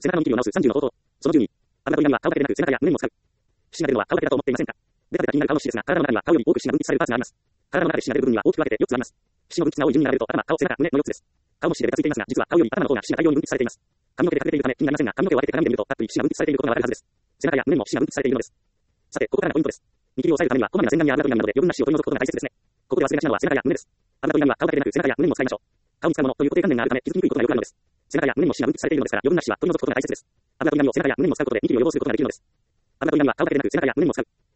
背中のニキビを直す30の方法。その12。油と稲荷は顔だけでなく背中や胸にも使う。皮脂が出るのは顔だけだと思っていませんか？ベタベタ気になる顔の皮脂ですが、体の中には顔より多く皮脂が分泌されるパーツがあります。体の中で皮脂が出る部分には大きく分けて4つあります。皮脂の分泌が多い順に並べると頭、顔、背中、胸の4つです。顔も皮脂でベタついていますが、実は顔より頭の方が皮脂が大量に分泌されています。髪の毛で隠れているため気になりませんが、髪の毛を分けて鏡で見るとたっぷり皮脂が分泌されていることがわかるはずです。背中や胸にも皮脂が分泌されているのです。さて、ここからがポイントです。ニキビを抑えるためには、こまめな洗顔や油と稲荷などで余分な皮脂を取り除くことが大切ですね。ここで忘れがちなのは背中や胸です。油と稲荷は顔だけでなく背中や胸にも使いましょう。顔に使うものという固定観念があるため気づきにくいことがよくあるのです。背中や胸にも皮脂が分泌されているのですから、余分な皮脂は取り除くことが大切です。油と稲荷を背中や胸にも使うことでニキビを予防することができるのです。油と稲荷は顔だけでなく背中や胸にも使う。